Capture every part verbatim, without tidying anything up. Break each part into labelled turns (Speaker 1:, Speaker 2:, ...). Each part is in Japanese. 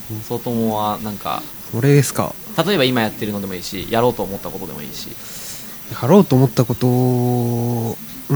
Speaker 1: 外友はなんか
Speaker 2: それですか。
Speaker 1: 例えば今やってるのでもいいし、やろうと思ったことでもいいし。
Speaker 2: やろうと思ったことうー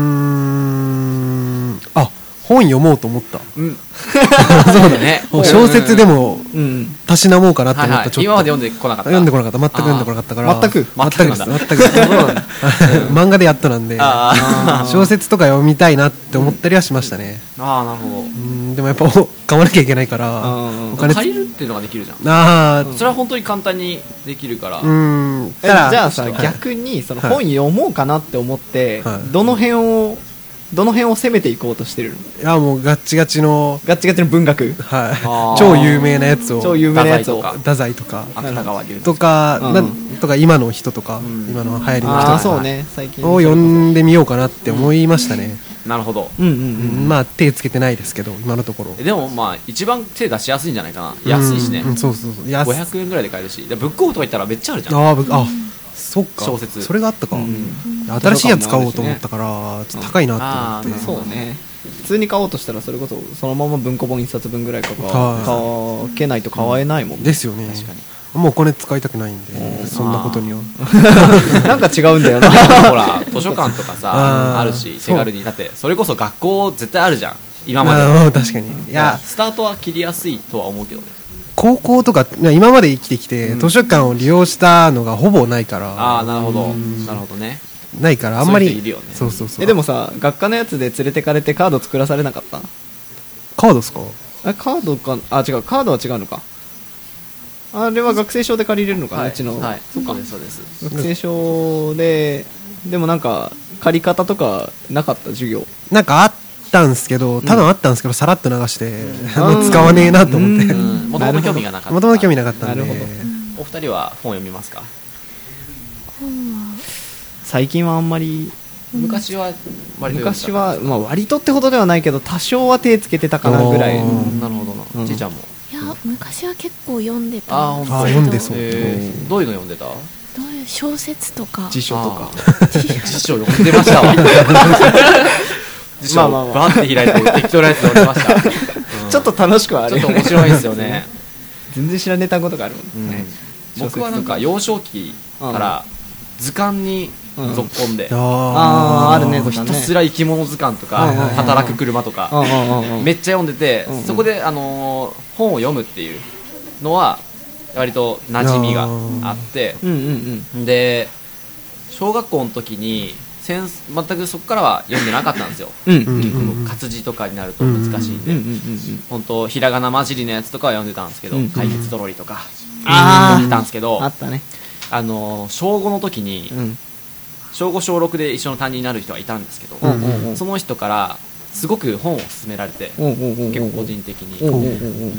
Speaker 2: んあ本読もうと思った、
Speaker 1: うん、
Speaker 2: そうだね小説でもたしなもうかなと思った、はいはい、ちょっと
Speaker 1: 今まで読んでこなかった
Speaker 2: 読んでこなかった全く読んでこなかったから
Speaker 3: 全く
Speaker 2: 全くです全く漫画でやっとなんで小説とか読みたいなって思ったりはしましたね。
Speaker 1: ああなるほど。
Speaker 2: うんでもやっぱ買わなきゃいけないから
Speaker 1: お金借りるっていうのができるじゃん。
Speaker 2: ああ
Speaker 1: それは本当に簡単にできるから。
Speaker 3: うんじゃあさ逆にその本読もうかなって思ってどの辺をどの辺を攻めていこうとしてるの？
Speaker 2: いやもうガッチガチの
Speaker 3: ガッチガチの文学、
Speaker 2: はい、超有名なやつを
Speaker 3: 超有名なやつを
Speaker 2: 太宰とか
Speaker 1: 芥川龍
Speaker 2: とか、うん、なんとか今の人とか、うん、今の流行りの人とか
Speaker 3: そうね最近
Speaker 2: を読んでみようかなって思いましたね。
Speaker 1: なるほど。
Speaker 2: うんうんうん、まあ手つけてないですけど今のところ。
Speaker 1: でもまあ一番手出しやすいんじゃないかな。安いしね。
Speaker 2: うん、そうそうそう。
Speaker 1: ごひゃくえんぐらいで買えるし。ブックオフとか行ったらめっちゃあるじゃん。
Speaker 2: ああ、そっか。
Speaker 1: 小説。
Speaker 2: それがあったか。うん、新しいやつ買おうと思ったからちょっと高いなって思って。
Speaker 3: そうね。普通に買おうとしたらそれこそそのまま文庫本一冊分ぐらいかか買けないと買えないもんね。
Speaker 2: ですよね。確かに。もうお金使いたくないんで、うん、そんなことには
Speaker 3: なんか違うんだよな
Speaker 1: ほら図書館とかさ あ, あるし手軽にだってそれこそ学校絶対あるじゃん今までは。
Speaker 2: 確かにいや
Speaker 1: スタートは切りやすいとは思うけどね。
Speaker 2: 高校とか今まで生きてきて、うん、図書館を利用したのがほぼないから。
Speaker 1: ああなるほどなるほどね。
Speaker 2: ないからあんまり
Speaker 1: そういう人いるよね。
Speaker 2: そうそうそう。
Speaker 3: えでもさ学科のやつで連れてかれてカード作らされなかった？
Speaker 2: カードですか？
Speaker 3: えカードかあ違うカードは違うのか。あれは学生証で借りれるのかな、
Speaker 1: はい、
Speaker 3: うちの。
Speaker 1: はい、
Speaker 3: そうか
Speaker 1: そうです。
Speaker 3: 学生証ででもなんか借り方とかなかった授業。
Speaker 2: なんかあったんですけど、ただあったんですけど、うん、さらっと流して、うん、使わねえなと思って。
Speaker 1: もともと興味がなかった。
Speaker 2: もともと興味なかったんで。
Speaker 3: なるほど。
Speaker 1: お二人は本読みますか？
Speaker 3: 本は最近はあんまり。
Speaker 1: 昔は割と
Speaker 3: 昔はまあ割とってほどではないけど多少は手つけてたかなぐらい。
Speaker 1: なるほどな。うん、ちいちゃんも。
Speaker 4: いや昔は結構読んでた。
Speaker 2: ああ読んでそう。
Speaker 1: えー、どういうの読んでた？
Speaker 4: どういう小説とか
Speaker 3: 辞書とか
Speaker 1: 辞書読んでましたわ。辞書バーって開いて適当なやつ読んでました。
Speaker 3: うん、ちょっと楽しくはある。
Speaker 1: ちょっと面白いですよね。
Speaker 3: 全然知らねえ単語とかあるもんね。
Speaker 1: うん、僕はなんか幼少期から図鑑にぞっこんで、
Speaker 3: うん、あああるね。
Speaker 1: ひたすら生き物図鑑とか働く車とかめっちゃ読んでて、うんうん、そこで、あのー、本を読むっていうのは割と馴染みがあって、
Speaker 3: うんうんうん、
Speaker 1: で小学校の時に全くそこからは読んでなかったんですよ。
Speaker 3: うんうんうん、
Speaker 1: 活字とかになると難しいんで、本当ひらがな混じりのやつとかは読んでたんですけど、うんうん、解決ドロリとか読んでたんですけど、
Speaker 3: あったね。
Speaker 1: あの小ごの時に、うん、小ご小ろくで一緒の担任になる人がいたんですけど、うんうんうん、その人からすごく本を勧められて、うんうんうん、結構個人的に、うんうんうん、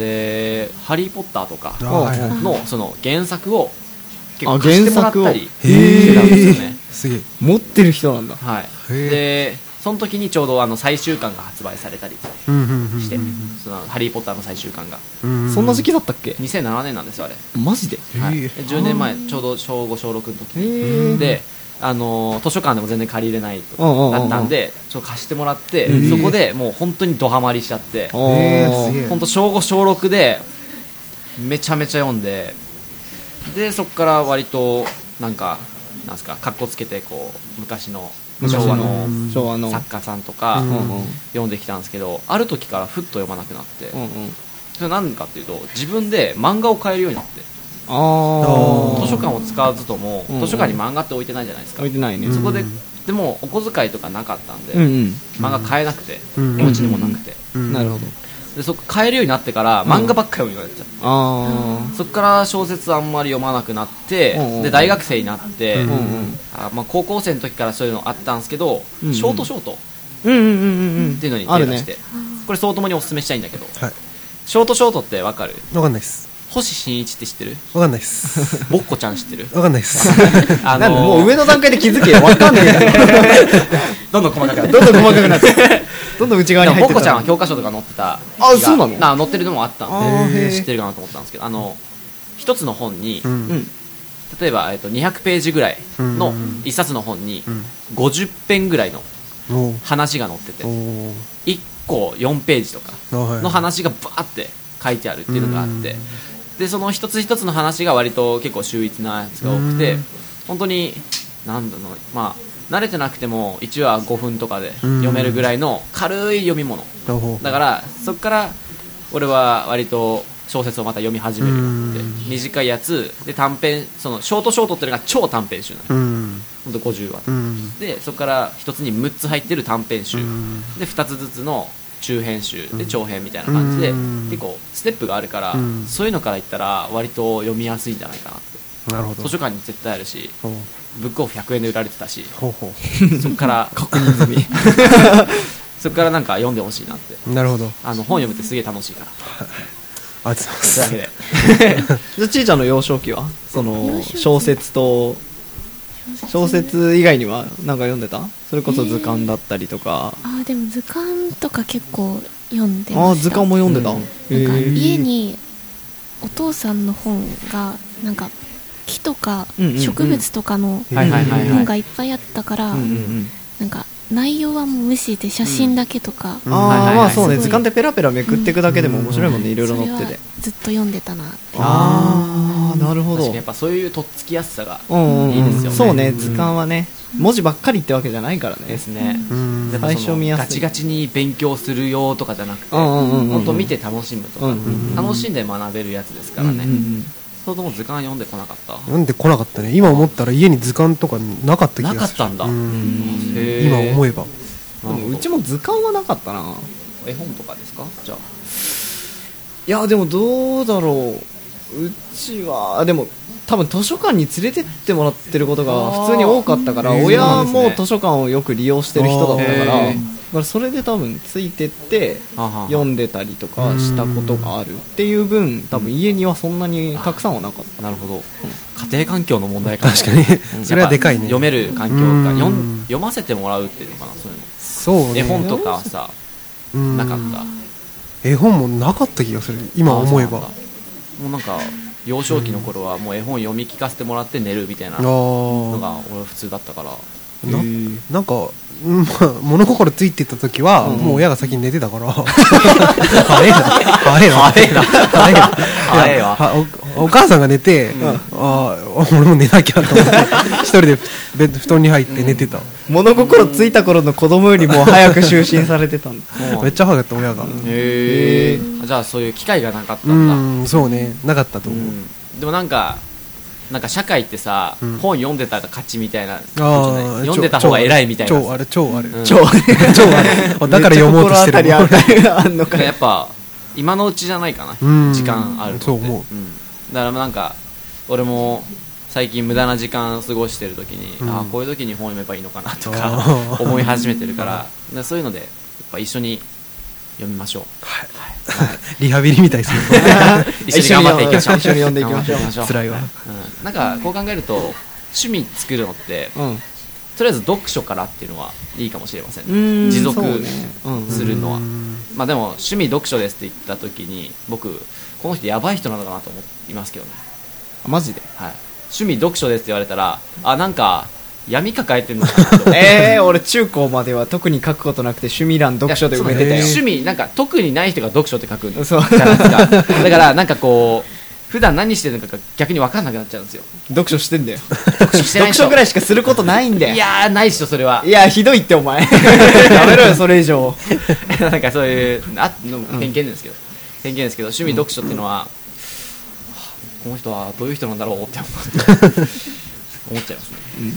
Speaker 1: でハリーポッターとか の, その原作を結構貸してもらったりしてたんですよね。
Speaker 2: すげえ
Speaker 3: 持ってる人なんだ。
Speaker 1: はい、でその時にちょうどあの最終巻が発売されたりして、そのハリーポッターの最終巻が
Speaker 3: そんな時期だったっけ？
Speaker 1: にせんななねんなんですよあれ。
Speaker 3: マジで？
Speaker 1: はい、じゅうねんまえちょうど小ご小ろくの時にで、あのー、図書館でも全然借りれないとだったんでちょっと貸してもらって、そこでもう本当にドハマりしちゃって、本当小ご小ろくでめちゃめちゃ読んで、でそこから割となんかなんすかカッコつけてこう昔の昭和の作家さんとか読んできたんですけど、ある時からふっと読まなくなって、それ何かっていうと自分で漫画を買えるようになって、
Speaker 3: あ
Speaker 1: 図書館を使わずとも図書館に漫画って置いてないじゃないですか。
Speaker 3: 置いてないね。
Speaker 1: そこででもお小遣いとかなかったんで、
Speaker 3: うんうん、
Speaker 1: 漫画買えなくて、お家にもなくて、
Speaker 3: なるほど。
Speaker 1: でそこ買えるようになってから漫画ばっか読むようになっちゃって、
Speaker 3: あ
Speaker 1: そこから小説あんまり読まなくなって、で大学生になって、
Speaker 3: うんうん、
Speaker 1: あまあ、高校生の時からそういうのあったんですけど、うんうん、ショートショートっていうのに手出して、ね、これ相当におすすめしたいんだけど、
Speaker 2: はい、
Speaker 1: ショートショートってわかる？
Speaker 2: わかんないです。
Speaker 1: 星新一って知ってる？
Speaker 2: わかんないです。
Speaker 1: ボッコちゃん知ってる？
Speaker 2: わかんないです。
Speaker 3: あのー、なんでもう上の段階で気づけよ。わかんない
Speaker 1: どんどん細かくなって
Speaker 3: どんどん細かくなってどんどん内側に入ってた。
Speaker 1: ボッコちゃんは教科書とか載ってた。
Speaker 3: あ、そうなの？
Speaker 1: な載ってるのもあったんで知ってるかなと思ったんですけど、あの一つの本に、うん、例えば、えっと、にひゃくページぐらいの一冊の本にごじゅっぺんぐらいの話が載ってて、いっこよんページとかの話がバーって書いてあるっていうのがあって、でその一つ一つの話が割と結構秀逸なやつが多くて、本当になんだろう、まあ慣れてなくてもいちわごふんとかで読めるぐらいの軽い読み物だから、そこから俺は割と小説をまた読み始めるようになって、短いやつで短編、そのショートショートっていうのが超短編集なの、ほんとごじゅうわで、そこから一つにむっつ入ってる短編集でふたつずつの中編集で長編みたいな感じで結構ステップがあるから、そういうのから言ったら割と読みやすいんじゃないかなって。
Speaker 2: なるほど。
Speaker 1: 図書館に絶対あるし、ブックオフひゃくえんで売られてたし、
Speaker 2: ほうほう
Speaker 1: そこから
Speaker 3: 確認済み
Speaker 1: そこからなんか読んでほしいなって。
Speaker 2: なるほど。
Speaker 1: あの本読むってすげえ楽しいから。
Speaker 2: ありがとうございます。
Speaker 1: というわけで
Speaker 3: じゃあちーちゃんの幼少期はその小説と小説以外には何か読んでた？それこそ図鑑だったりとか。
Speaker 4: えー、あでも図鑑とか結構読んでました。
Speaker 3: あ図鑑も読んでた、うん、
Speaker 4: なんか家にお父さんの本がなんか木とか植物とかの本がいっぱいあったから、なんか内容はもう無視で写真だけとか、
Speaker 3: うん、ああまあそうね、図鑑ってペラペラめくっていくだけでも面白いもんね、いろいろ載ってて。
Speaker 4: ずっと読んでたなって。
Speaker 3: ああなるほど。
Speaker 1: 確かにやっぱそういうとっつきやすさがいいですよね。
Speaker 3: そうね、図鑑はね文字ばっかりってわけじゃないからね。
Speaker 1: ですね。
Speaker 3: 最初見やすい。
Speaker 1: ガチガチに勉強するよとかじゃなくて、本当見て楽しむとか、楽しんで学べるやつですからね。そうでも図鑑読んでこなかった？
Speaker 2: 読んでこなかったね。今思ったら家に図鑑とかなかった気がする。
Speaker 1: なかったんだ。
Speaker 2: 今思えば。
Speaker 3: うちも図鑑はなかったな。
Speaker 1: 絵本とかですか？じゃあ。
Speaker 3: いやでもどうだろう。うちはでも多分図書館に連れてってもらってることが普通に多かったから、親も図書館をよく利用してる人だったから、だからそれで多分ついてって読んでたりとかしたことがあるっていう分、多分家にはそんなにたくさんはなかった。
Speaker 1: なるほど、うん、家庭環境の問題かも。
Speaker 2: 確かにそれはでかいね。
Speaker 1: 読める環境か、読読ませてもらうっていうのかな、そういうの。
Speaker 2: そうね、
Speaker 1: 絵本とかはさなかった？
Speaker 2: 絵本もなかった気がする今思えば。
Speaker 1: もうなんか幼少期の頃はもう絵本読み聞かせてもらって寝るみたいなのが俺普通だったから。
Speaker 2: な, なんか、まあ、物心ついてた時は、うん、もう親が先に寝てたから早いな早いな
Speaker 1: 早いな早いな早いわ。
Speaker 2: お, お母さんが寝て、うん、あ俺も寝なきゃと思って一人でベッド布団に入って寝てた、うん、
Speaker 3: 物心ついた頃の子供よりも早く就寝されてたんだ
Speaker 2: めっちゃ早かった親が。
Speaker 1: へえ。じゃあそういう機会がなかったんだ。
Speaker 2: うんそうね、なかったと思う、うん、
Speaker 1: でもなんかなんか社会ってさ、うん、本読んでたら勝ちみたいな、あ読んでた方が偉いみたいな。
Speaker 2: 超あれ超あれ、うん、
Speaker 3: 超あれ
Speaker 2: 超あれだから読もうとしてる
Speaker 3: あんのか。
Speaker 1: やっぱ今のうちじゃないかな、時間あるのって。
Speaker 2: そう思う、
Speaker 1: うん、だからなんか俺も最近無駄な時間過ごしてる時に、うん、あこういう時に本読めばいいのかなとか思い始めてるからそういうのでやっぱ一緒に読みましょう。
Speaker 2: はい、はい、リハビリみたいですね
Speaker 1: 一緒に頑張っていきましょう。
Speaker 3: 一緒に読んでいきましょう。
Speaker 2: 辛いわ、
Speaker 1: うん、なんかこう考えると趣味作るのって、うん、とりあえず読書からっていうのはいいかもしれません、ね、持続するのは、まあ、でも趣味読書ですって言った時に僕この人やばい人なのかなと思いますけどね。
Speaker 3: マジで、
Speaker 1: はい、趣味読書ですって言われたらあなんか闇抱えてるのかなと
Speaker 3: えー、俺中高までは特に書くことなくて趣味欄読書で埋めてたよ。
Speaker 1: 趣味なんか特にない人が読書って書くんですじゃないですか。だからなんかこう普段何してるのか逆に分かんなくなっちゃうんですよ。
Speaker 3: 読書してんだよ。
Speaker 1: 読書してない
Speaker 3: 読書ぐらいしかすることないんだよ。
Speaker 1: いやーないっしょそれは。
Speaker 3: いやひどいってお前やめろよそれ以上
Speaker 1: なんかそういうあの偏見ですけど、うん、偏見ですけど趣味読書っていうのは、うん、この人はどういう人なんだろうって思っちゃいますね、うん、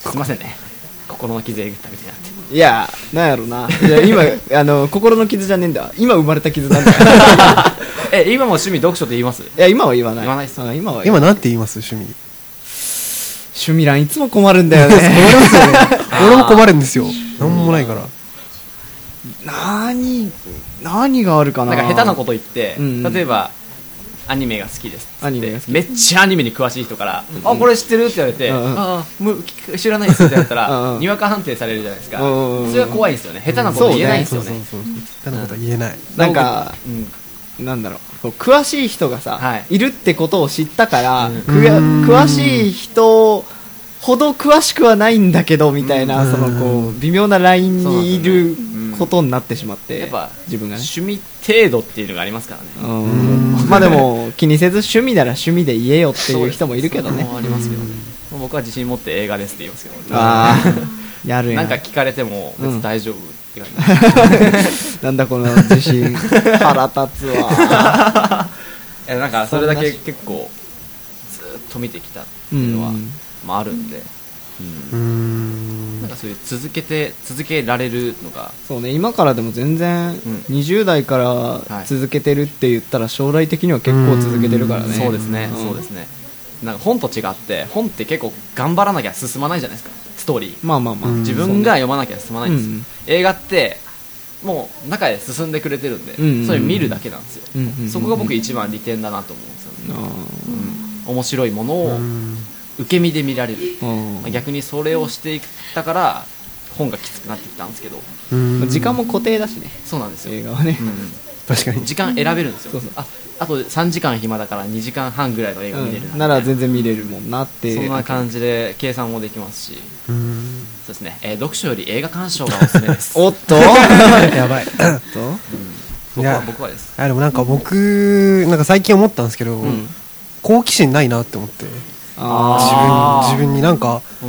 Speaker 1: すいませんね心の傷えぐったみたいになって。
Speaker 3: いやなんやろな。いや今あの心の傷じゃねえんだ、今生まれた傷なんだよ
Speaker 1: え今も趣味読書って言います？い
Speaker 3: や今は言わない。
Speaker 1: 言わないっす。
Speaker 3: 今は
Speaker 2: 今なんて言います？趣味
Speaker 3: 趣味欄いつも困るんだよね困
Speaker 2: りますよね俺も困るんですよ。なんもないから。
Speaker 3: 何何があるかな。
Speaker 1: なんか下手なこと言って、うんうん、例えばアニメが好きですってってめっちゃアニメに詳しい人から、うん、あこれ知ってるって言われて、うんうん、ああ知らないですって言ったらうん、うん、にわか判定されるじゃないですか、うんうん、それは怖いですよね。下手なこと言えないんですよね。
Speaker 2: 下手なこと言えない、
Speaker 3: うん、なんか、うん、なんだろう詳しい人がさ、はい、いるってことを知ったから、うん、詳しい人ほど詳しくはないんだけどみたいな、うん、そのこう微妙なラインにいることになってしまって、
Speaker 1: やっぱ
Speaker 3: 自分がね
Speaker 1: 趣味程度っていうのがありますからね。
Speaker 3: うん、まあでも気にせず趣味なら趣味で言えよっていう人もいるけどね。
Speaker 1: ありますけどね。僕は自信持って映画ですって言いますけど、ね、
Speaker 3: ああやるやん。
Speaker 1: なんか聞かれても別に大丈夫って感
Speaker 3: じ、うん、なんだこの自信腹立つわ。
Speaker 1: いやなんかそれだけ結構ずっと見てきたっていうのは、うんまあ、あるんで、うん、うんなんかそういう続けて続けられるのが
Speaker 3: そうね、今からでも全然にじゅう代から続けてるって言ったら将来的には結構続けてるからね。
Speaker 1: そうですね、うん、そうですね。なんか本と違って本って結構頑張らなきゃ進まないじゃないですか、ストーリー。
Speaker 3: まあまあまあ、
Speaker 1: 自分が読まなきゃ進まないんですよ、うん、映画ってもう中で進んでくれてるんで、うんうん、それ見るだけなんですよ、うんうんうん、そこが僕一番利点だなと思うんですよね、うん、面白いものを受け身で見られる、うん、逆にそれをしていったから本がきつくなってきたんですけど、
Speaker 3: うん、時間も固定だしね。
Speaker 1: そうなんですよ、
Speaker 3: 映画はね、うん、
Speaker 2: 確かに
Speaker 1: 時間選べるんですよ。そうそう、ああとさんじかん暇だからにじかんはんぐらいの映画見れる、
Speaker 3: うん、なら全然見れるもんなって。
Speaker 1: そんな感じで計算もできますし、うん、そうですね、えー、読書より映画鑑賞がおすすめです。
Speaker 3: おっと
Speaker 2: やばい。おっと、うん、
Speaker 1: 僕は僕はです。
Speaker 2: あでもなんか僕なんか最近思ったんですけど、うん、好奇心ないなって思って、あ自分自分になんか、うん、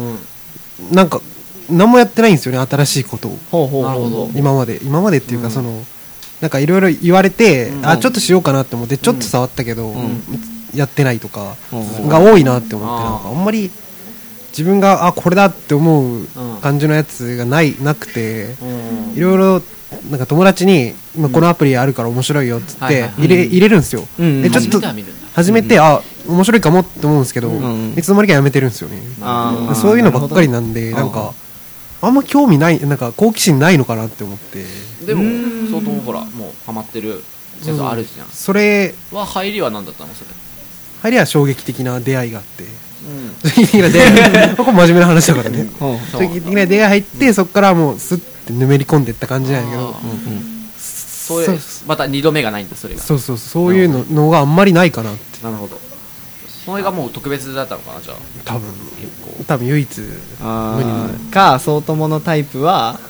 Speaker 2: なんか何もやってないんですよね、新しいことを。
Speaker 3: ほうほうほうほう。
Speaker 2: 今まで今までっていうか、うん、そのなんかいろいろ言われて、うん、あちょっとしようかなって思ってちょっと触ったけど、うん、やってないとかが多いなって思って、なんかあんまり自分があこれだって思う感じのやつがないなくて、いろいろなんか友達に今このアプリあるから面白いよっつって入れ入れるんですよ。でちょっと初めてあ面白いかもって思うんですけど、いつの間にかやめてるんですよね。そういうのばっかりなんで、なんかあんま興味ない、なんか好奇心ないのかなって思って。
Speaker 1: でも相当ほらもうハマってるやつあるじゃん、うん、
Speaker 2: それ
Speaker 1: は入りは何だったの？それ
Speaker 2: 入りは衝撃的な出会いがあって、うん、衝撃的な出会いここ真面目な話だからね、うん、衝撃的な出会い入って、うん、そこからもうスッてぬめり込んでいった感じなんだけど、うんうん、
Speaker 1: そういうまたにどめがないんだそれが。
Speaker 2: そうそうそういう の, のがあんまりないかなって。
Speaker 1: なるほど。それがもう特別だったのかな、じゃあ。
Speaker 2: 多分多分唯一無
Speaker 3: 二か、そうとものタイプは、はい、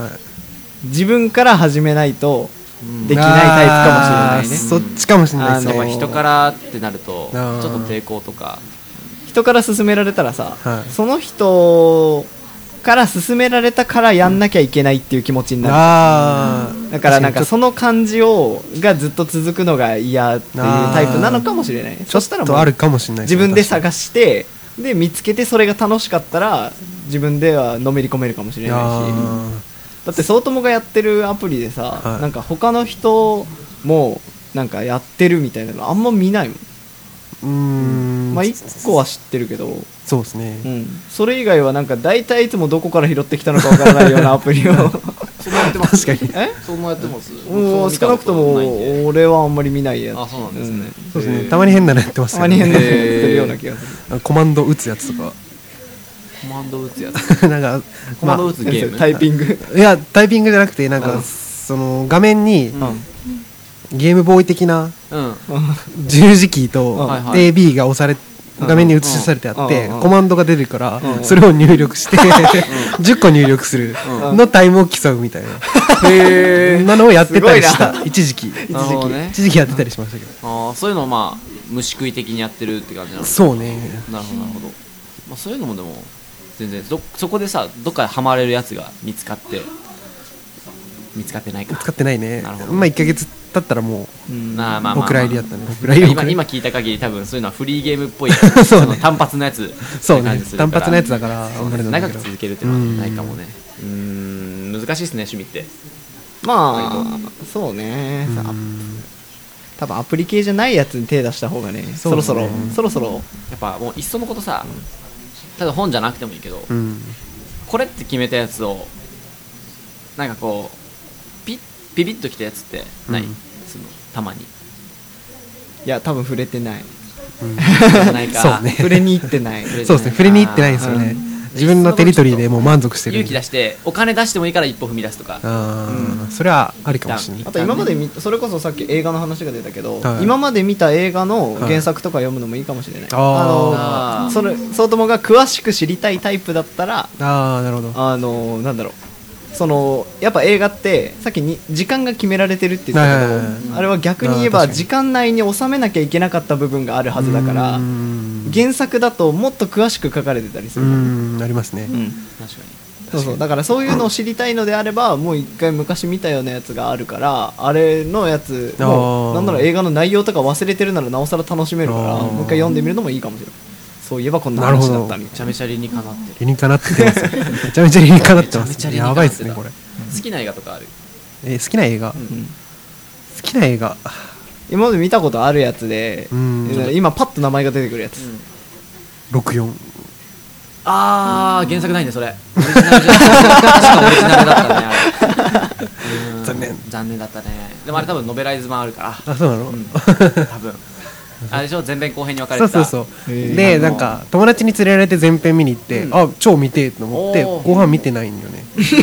Speaker 3: 自分から始めないとできないタイプかもしれないね、うん、
Speaker 2: そっちかもしれないですね。
Speaker 1: 人からってなるとちょっと抵抗とか。
Speaker 3: 人から勧められたらさ、はい、その人から勧められたからやんなきゃいけないっていう気持ちになる、うん、あだからなんかその感じをがずっと続くのが嫌っていうタイプなのかもしれない。
Speaker 2: そしたらもうあるかもしれない。
Speaker 3: 自分で探してで見つけてそれが楽しかったら自分ではのめり込めるかもしれないし、だってそうともがやってるアプリでさ、はい、なんか他の人もなんかやってるみたいなのあんま見ないもん。うーん、まあいっこは知ってるけど、
Speaker 2: そうですね、
Speaker 3: うん、それ以外はなんか大体いつもどこから拾ってきたのかわからないようなアプリを
Speaker 1: そんなやってます。
Speaker 2: 確かに
Speaker 1: えそんなやってます。
Speaker 3: もう少なくとも俺はあんまり見ないやつ。
Speaker 1: あ、そうなんですね、うん、
Speaker 2: そうですね、たまに変なのやってますよね。
Speaker 3: たまに変なのやってるような気がする。
Speaker 2: コマンド打つやつとか。
Speaker 1: コマンド打つやつなんかコマンド打つゲーム、
Speaker 3: まあ、タイピング
Speaker 2: いやタイピングじゃなくてなんか、うん、その画面に、うん、ゲームボーイ的な、うん、十字キーと、うん、エービー が押され画面に映しされてあって、うん、コマンドが出るから、うん、それを入力して、うん、じゅっこ入力するのタイムを競うみたいな、へーなのをやってたりした一時期一時期、ね、一時期やってたりしましたけど、
Speaker 1: あそういうのをまあ虫食い的にやってるって感じなの。
Speaker 2: そうね。
Speaker 1: なるほどなるほど、まあ、そういうのもでも全然 そ, そこでさどっかでハマれるやつが見つかって見つかってないか。
Speaker 2: 見つかってないね。まあいっかげつ経ったらもう、うん、まあまあまあ、お蔵入りだったね。お蔵入り
Speaker 1: 今今聞いた限り多分そういうのはフリーゲームっぽいそう、ね、単発のやつ
Speaker 2: そうね単発のやつだから
Speaker 1: 長く続けるっていうのはないかもね。うーん難しいですね趣味って。
Speaker 3: まあそうね、多分アプリ系じゃないやつに手出した方がね、そろそろそろそろ
Speaker 1: やっぱもういっそのことさ、ただ本じゃなくてもいいけど、うん、これって決めたやつをなんかこうピッピピッときたやつってない、うん、そのたまに。
Speaker 3: いや多分触れてない、
Speaker 1: うん、ないか
Speaker 3: そうね触れに行ってない
Speaker 2: そうですね触れに行ってないんですよね、うん、自分のテリトリーでもう満足してる。
Speaker 1: 勇気出してお金出してもいいから一歩踏み出すとか。
Speaker 2: あ、うん、それはありかもしれない。
Speaker 3: あと今まで見それこそさっき映画の話が出たけど、はい、今まで見た映画の原作とか読むのもいいかもしれない、はい、あのそれそうともが詳しく知りたいタイプだったら、
Speaker 2: あなるほど、
Speaker 3: あのなんだろうそのやっぱ映画ってさっきに時間が決められてるって言ったけど、あれは逆に言えば時間内に収めなきゃいけなかった部分があるはずだから、原作だともっと詳しく書かれてたりする。
Speaker 2: うんありますね、うん、
Speaker 1: 確かに。
Speaker 3: そうそう、だからそういうのを知りたいのであればもう一回昔見たようなやつがあるから、あれのやつもうなんなら映画の内容とか忘れてるならなおさら楽しめるから、もう一回読んでみるのもいいかもしれない。そういえばこんな話だったみたいな。め
Speaker 1: ちゃめちゃ理にかなってる。
Speaker 2: 理にかなってますめちゃめちゃ理にかなってますやばいですねこれ。
Speaker 1: 好きな映画とかある？
Speaker 2: えー、好きな映画、うん、好きな映画
Speaker 3: 今まで見たことあるやつで、うん、今パッと名前が出てくるやつ、うん、
Speaker 2: ろくよん。
Speaker 1: あー、原作ないんだそれ。オリジナルじゃ確かオリジナルだったねあれ。
Speaker 2: 残念
Speaker 1: 残念だったね。でもあれ多分ノベライズ版あるから。
Speaker 2: あ、そうなの、
Speaker 1: うん、多分あれでしょ、前編後編に分かれてた。
Speaker 2: そうそうそう。でなんか友達に連れられて前編見に行って、うん、あ超見てと思って後半見てないんよね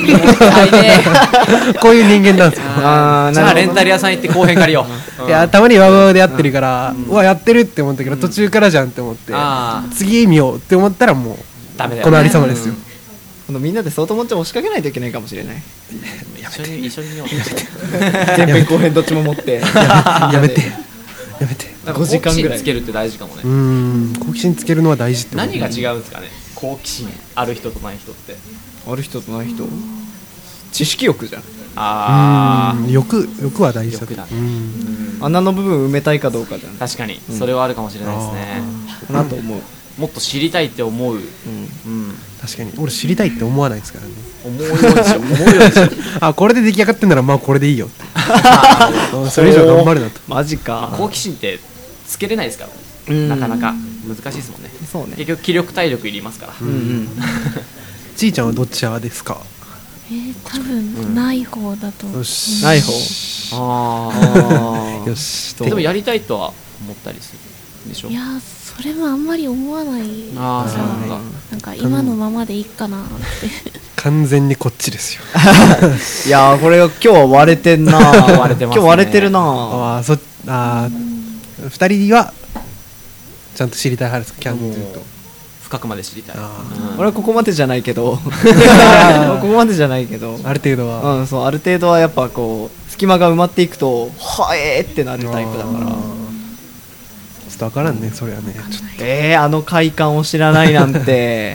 Speaker 2: こういう人間なんですよ。
Speaker 1: あー、じゃあレンタル屋さん行って後編借りよう。
Speaker 2: いやたまにワウワウでやってるから、うん、うわやってるって思ったけど、うん、途中からじゃんって思って、うん、次見ようって思ったらもう
Speaker 1: ダメだよね、
Speaker 2: このありさまですよ、
Speaker 3: うん、みんなで相当もっちゃ押しかけないといけないかもしれない。
Speaker 1: 一緒に一緒に見よう
Speaker 3: 前編後編どっちも持って
Speaker 2: やめてやめて。
Speaker 1: ごじかんぐらいつけるって大事かもね。
Speaker 2: うーん、好奇心つけるのは大事って。
Speaker 1: 何が違うんですかね、好奇心ある人とない人って。
Speaker 3: ある人とない人、知識欲じゃん。
Speaker 2: ああ、欲欲は大事だ。
Speaker 1: 欲だね。
Speaker 3: 穴の部分埋めたいかどうかじゃん。
Speaker 1: 確かに、うん、それはあるかもしれないですね。
Speaker 3: かなと思う。
Speaker 1: もっと知りたいって思う、うんうん、
Speaker 2: 確かに俺知りたいって思わないですからね。
Speaker 1: 思うようにしよう思うようにしよう
Speaker 2: あ、これで出来上がってんならまあこれでいいよってそれ以上頑張るなと。
Speaker 3: マジか。
Speaker 1: 好奇心ってつけれないですから、ね、なかなか難しいですもんね。
Speaker 3: そうね、
Speaker 1: 結局気力体力いりますから。うんうん、
Speaker 2: ちーちゃんはどっち派ですか？
Speaker 4: えー、多分ない方だと、うん、
Speaker 3: よしない方。
Speaker 2: ああよし。
Speaker 1: でもやりたいとは思ったりするでしょ。
Speaker 4: いやそれもあんまり思わない。あー、なんか、なんか今のままでいいかなって
Speaker 2: 完全にこっちですよ
Speaker 3: いやーこれ今日は割れてんな割れてます、ね、今日割れてるな
Speaker 2: あーそあーふたりはちゃんと知りたい派ですか？キャンドゥと
Speaker 1: 深くまで知りたい。うん、
Speaker 3: 俺はここまでじゃないけどここまでじゃないけど
Speaker 2: ある程度は、
Speaker 3: うん、そうある程度はやっぱこう隙間が埋まっていくとはえーってなるタイプだから。
Speaker 2: ちょっと分からんね、それはね。
Speaker 3: えー、あの快感を知らないなんて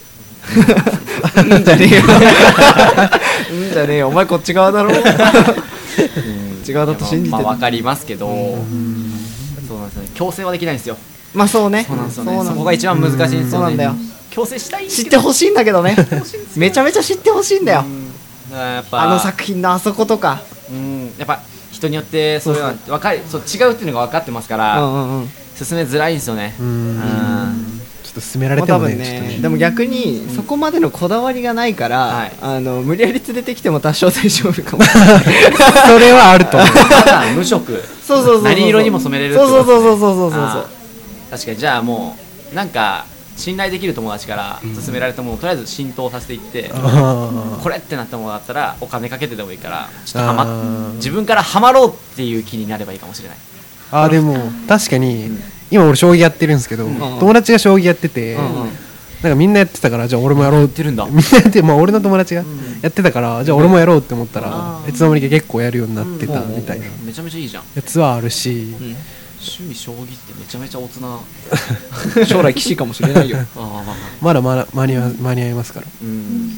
Speaker 3: うんじゃねえようんじゃねえよ、お前こっち側だろこっち側だと信じてる。
Speaker 1: まあ分かりますけど、そうなんですよね、強制はできないんですよ。
Speaker 3: まあそうね、
Speaker 1: そうなんですよね、そこが一番難しいんですよね。
Speaker 3: そうなんだよ、
Speaker 1: 強制したい
Speaker 3: 知ってほしいんだけどねめちゃめちゃ知ってほしいんだよ。
Speaker 1: やっぱ
Speaker 3: あの作品のあそことか、
Speaker 1: うん、やっぱ人によってそういうのは分かり、そう違うっていうのが分かってますから、うんうんうん、進めづらいんですよね。うん、
Speaker 2: ちょっと進められても ね,
Speaker 3: ね,
Speaker 2: ね
Speaker 3: でも逆にそこまでのこだわりがないから、はい、あの無理やり連れてきても多少大丈夫かも
Speaker 2: それはあると思う
Speaker 1: ただ無色
Speaker 3: そうそうそうそう
Speaker 1: 何色にも染めれるって
Speaker 3: ことですね。そうそうそうそうそうそうそう。
Speaker 1: 確かに、じゃあもうなんか信頼できる友達から勧められたものをとりあえず浸透させていって、うん、これってなったものだったらお金かけてでもいいからちょっとはま自分からハマろうっていう気になればいいかもしれない。
Speaker 2: あーでも確かに、うん、今俺将棋やってるんですけど、うん、友達が将棋やってて、うん、なんかみんなやってたからじゃあ俺もやろうってるんだみんなやって、まあ、俺の友達がやってたからじゃあ俺もやろうって思ったら、うん、いつの間にか結構やるようになってたみたいな、
Speaker 1: うん、めちゃめちゃいいじゃん
Speaker 2: やつはあるし、うん、
Speaker 1: 趣味将棋ってめちゃめちゃ大人
Speaker 3: 将来棋士かもしれないよ
Speaker 2: あまだまだ間に合間に合いますから。
Speaker 1: うん、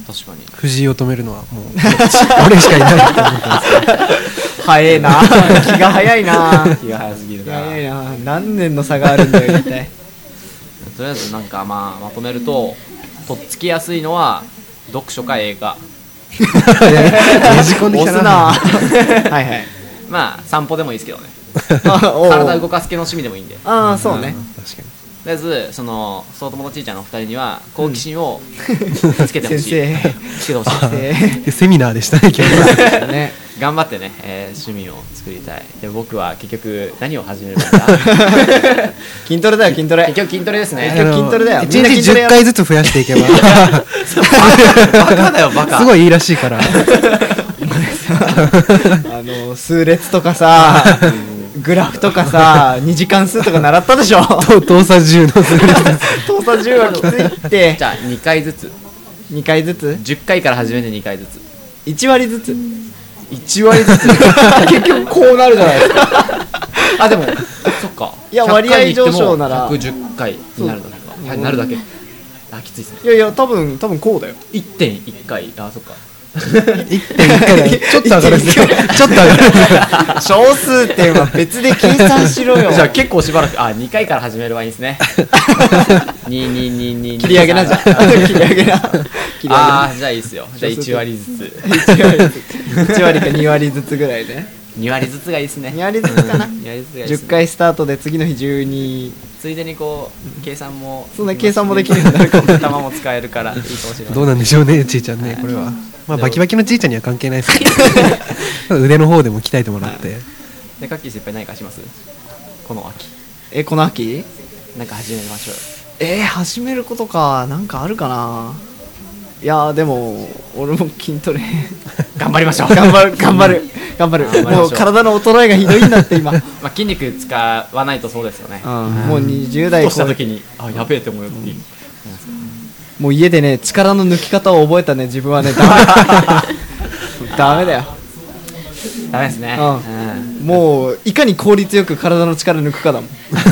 Speaker 1: 確かに
Speaker 2: 藤井を止めるのはもう俺しかいないと思ってます
Speaker 3: 早いな気が早いな
Speaker 1: 気が早すぎるな。
Speaker 3: 早いな、何年の差があるんだよ一体
Speaker 1: とりあえずなんかまあまとめるととっつきやすいのは読書か映画
Speaker 2: ねじ込んできたな
Speaker 3: はいはい、
Speaker 1: まあ散歩でもいいですけどね体動かす系の趣味でもいいんで。
Speaker 3: ああそうね、
Speaker 2: うん、確かに。
Speaker 1: とりあえずそのそう友達ちゃんのお二人には好奇心をつけてほしい、
Speaker 3: 先生
Speaker 1: つけてほしい
Speaker 2: セミナーでしたね今日
Speaker 1: ね頑張ってね、えー、趣味を作りたい。で僕は結局何を始めるんだ
Speaker 3: 筋トレだよ筋トレ。
Speaker 1: 結局筋トレですね。
Speaker 3: 結局筋トレだよ。
Speaker 2: いちにちじゅっかいずつ増やしていけば
Speaker 1: バカだよバカ。
Speaker 2: すごいいいらしいからあ
Speaker 3: の数列とかさグラフとかさにじかん数とか習ったでしょ
Speaker 2: 動作じゅうの数列
Speaker 3: 動作じゅうはきついって
Speaker 1: じゃあにかいずつ
Speaker 3: にかいずつ
Speaker 1: じゅっかいから始めてにかいずつ
Speaker 3: いち割ずつ
Speaker 1: いち割ずつ結局こうなるじゃないですかあでもそっか
Speaker 3: いや割合上昇なら
Speaker 1: ひゃくじゅっかいになるだけか、はい、なるだけあきついですね
Speaker 3: いやいや多分多分こうだよ
Speaker 1: いってんいっかいあそっか
Speaker 2: いってんいっかいちょっと上がるんですよちょっと上がる
Speaker 3: 小数点は別で計算しろよ
Speaker 1: じゃあ結構しばらくあにかいから始めればいいんですねにににに
Speaker 3: 切り上げなじゃん切り上げな
Speaker 1: ああじゃあいいっすよじゃあいち割ずつ
Speaker 3: いち割かに割ずつぐらいで
Speaker 1: に割ずつがいいっすね
Speaker 3: に割ずつかな
Speaker 1: に割ずつがいいっすね
Speaker 3: じゅっかいスタートで次の日じゅうに
Speaker 1: ついでにこう計算も
Speaker 3: そんな計算もできるようになるかも
Speaker 1: 頭も使えるからいいかもしれない
Speaker 2: どうなんでしょうねちいちゃんねこれはまあバキバキのちいちゃんには関係ないですけど腕の方でも鍛えてもらって
Speaker 1: でカッキー先輩何かしますこの秋
Speaker 3: えこの秋
Speaker 1: なんか始めましょう
Speaker 3: えー、始めることかなんかあるかないやーでも俺も筋トレ
Speaker 1: 頑張りましょう
Speaker 3: 頑張る頑張る頑張るもう体の衰えがひどいんだって今
Speaker 1: まあ筋肉使わないとそうですよね、
Speaker 3: うん、もうにじゅう代
Speaker 1: ふとした時にあやべえって思うよっていう、
Speaker 3: もう家でね力の抜き方を覚えたね自分はねダメだよ
Speaker 1: ダメですね、
Speaker 3: うんうん、もういかに効率よく体の力抜くかだもん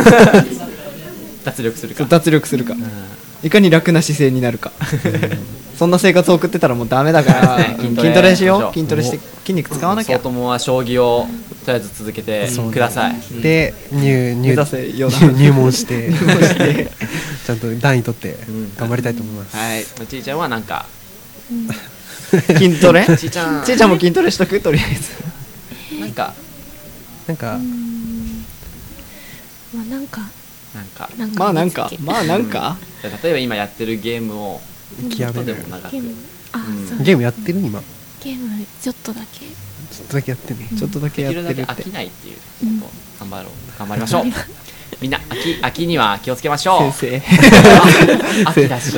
Speaker 1: 脱力するか
Speaker 3: 脱力するか、うん、いかに楽な姿勢になるかそんな生活を送ってたらもうダメだから、ね、筋トレしよう筋トレして筋肉使わなきゃ
Speaker 1: そうともは将棋をとりあえず続けてください、
Speaker 2: で入入入門してちゃんと段位取って頑張りたいと思います、
Speaker 1: はい、ちーちゃんはなんか
Speaker 3: 筋トレ
Speaker 1: ちーちゃん
Speaker 3: ちーちゃんも筋トレしとくとりあえず
Speaker 1: なんか
Speaker 2: なんか
Speaker 4: まあなんか
Speaker 1: なんか
Speaker 3: まあなんかまあなんか、
Speaker 1: うん、例えば今やってるゲームを
Speaker 2: 極め
Speaker 1: でも長く
Speaker 4: ゲームあ、うん、
Speaker 2: ゲームやってる今
Speaker 4: ゲームちょっとだけ
Speaker 2: ちょっとだけやってる、
Speaker 3: うん、ちょっとだけやってるって
Speaker 1: できるだけ飽きないっていうことを頑張ろう頑張りましょうみんな秋秋には気をつけましょう
Speaker 3: 先
Speaker 1: 生秋だし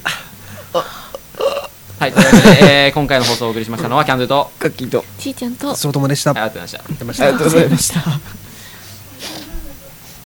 Speaker 1: はいというわけで、えー、今回の放送をお送りしましたのはキャンドゥと
Speaker 3: カッキーと
Speaker 2: ちーちゃんと
Speaker 4: と
Speaker 2: そうともでした。
Speaker 1: ありがとうございました。
Speaker 3: ありがとうございました。